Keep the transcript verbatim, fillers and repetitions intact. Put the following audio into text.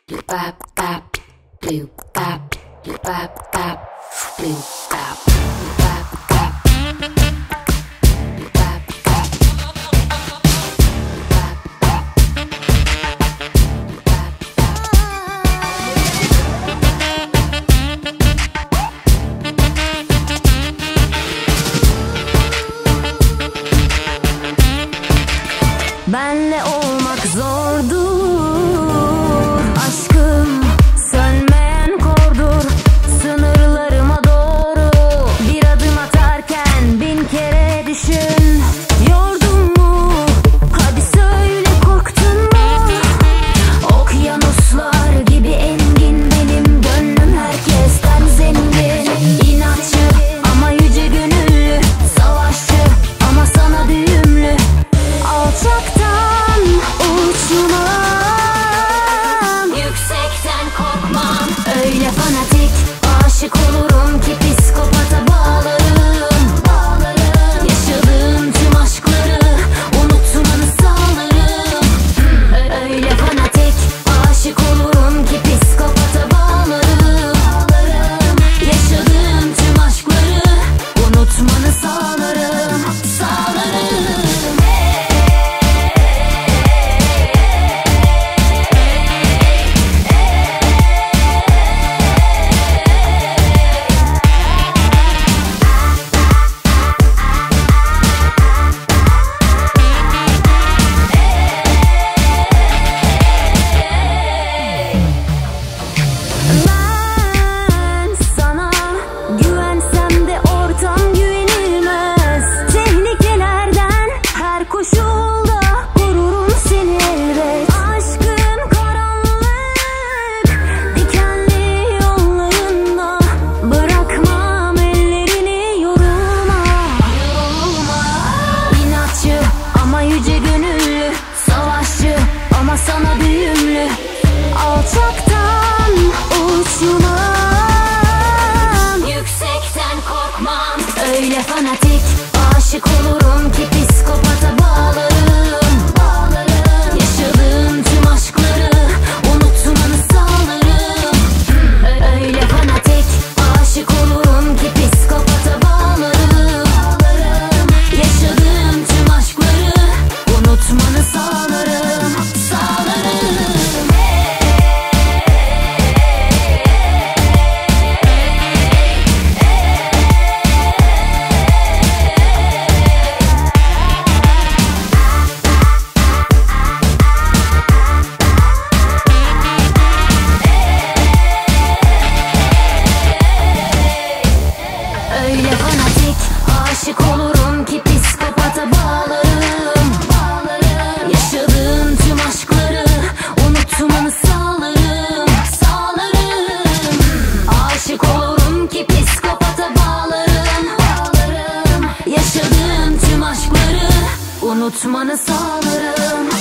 bop bop, blue bop, blue bop bop, blue bop, blue bop bop, blue bop bop, blue bop bop, blue bop bop. Benle olmak zordur aşkım, sönmeyen kordur sınırlarıma doğru. Bir adım atarken bin kere düşün. Yordun mu? Hadi söyle, korktun mu? Okyanuslar gibi engin benim gönlüm, herkesten zengin. İnatçı ama yüce gönüllü, savaşçı ama sana düğümlü. Alçaktan uçmam, yüksekten korkmam. Öyle fanatik aşık olurum ki psikopata bağlarım, bağlarım. Yaşadığım tüm aşkları unutmanı sağlarım. Öyle fanatik aşık olurum ki psikopata bağlarım, bağlarım. Yaşadığım tüm aşkları unutmanı sağlarım, sağlarım. Ben sana güvensem de ortam güvenilmez. Tehlikelerden her koşulda korurum seni elbet. Aşkın karanlık dikenli yollarında bırakmam ellerini yorulma, yorulma. İnatçı ama yüce gönüllü, savaşçı ama sana düğümlü. Alçaktan uçmam, yüksekten korkmam. Öyle fanatik aşık olurum ki psikopata bağlarım, bağlarım. Yaşadığım tüm aşkları unutmanı sağlarım. Öyle fanatik aşık olurum ki psikopata bağlarım, bağlarım. Yaşadığım tüm aşkları unutmanı sağlarım, sağlarım. Öyle fanatik aşık olurum ki psikopata bağlarım, bağlarım. Yaşadığım tüm aşkları unutmanı sağlarım, sağlarım. Aşık olurum ki psikopata bağlarım, bağlarım. Yaşadığım tüm aşkları unutmanı sağlarım.